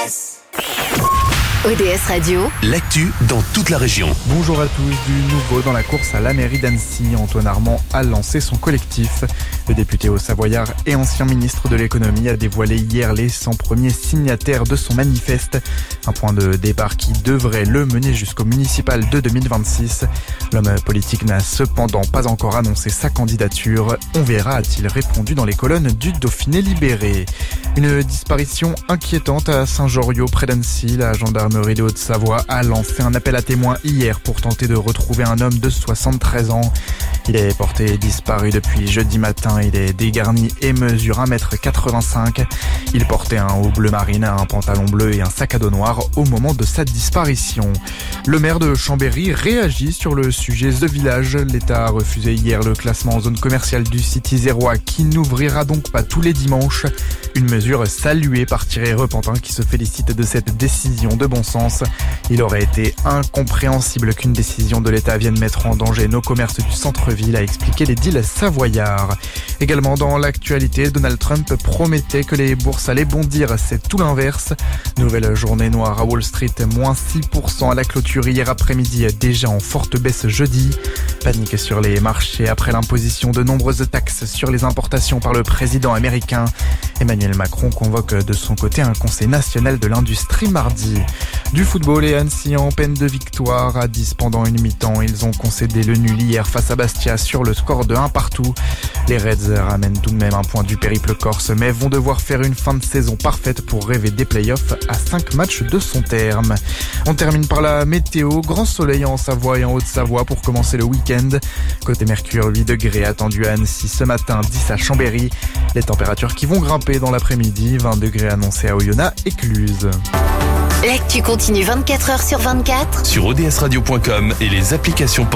ODS Radio, l'actu dans toute la région. Bonjour à tous, du nouveau dans la course à la mairie d'Annecy. Antoine Armand a lancé son collectif. Le député haut-savoyard et ancien ministre de l'économie a dévoilé hier les 100 premiers signataires de son manifeste. Un point de départ qui devrait le mener jusqu'au municipal de 2026. L'homme politique n'a cependant pas encore annoncé sa candidature. On verra, a-t-il répondu dans les colonnes du Dauphiné libéré. Une disparition inquiétante à Saint-Joriot près d'Annecy. La gendarmerie de Haute-Savoie a lancé un appel à témoins hier pour tenter de retrouver un homme de 73 ans. Il est porté disparu depuis jeudi matin. Il est dégarni et mesure 1,85 m. Il portait un haut bleu marine, un pantalon bleu et un sac à dos noir au moment de sa disparition. Le maire de Chambéry réagit sur le sujet The Village. L'État a refusé hier le classement en zone commerciale du site isérois qui n'ouvrira donc pas tous les dimanches. Une mesure saluée par Thierry Repentin qui se félicite de cette décision de bon sens. Il aurait été incompréhensible qu'une décision de l'État vienne mettre en danger nos commerces du centre-ville, a expliqué l'édile savoyard. Également dans l'actualité, Donald Trump promettait que les bourses allaient bondir. C'est tout l'inverse. Nouvelle journée noire à Wall Street, moins 6% à la clôture hier après-midi, déjà en forte baisse jeudi. Panique sur les marchés après l'imposition de nombreuses taxes sur les importations par le président américain. Emmanuel Macron convoque de son côté un conseil national de l'industrie mardi. Du football et Annecy en peine de victoire à 10 pendant une mi-temps. Ils ont concédé le nul hier face à Bastia sur le score de 1 partout. Les Reds ramènent tout de même un point du périple corse, mais vont devoir faire une fin de saison parfaite pour rêver des playoffs à 5 matchs de son terme. On termine par la météo. Grand soleil en Savoie et en Haute-Savoie pour commencer le week-end. Côté Mercure, 8 degrés attendus à Annecy ce matin, 10 à Chambéry. Les températures qui vont grimper dans l'après-midi, 20 degrés annoncés à Oyonnax et Cluse. l'actu continue 24 h sur 24 Sur odsradio.com et les applications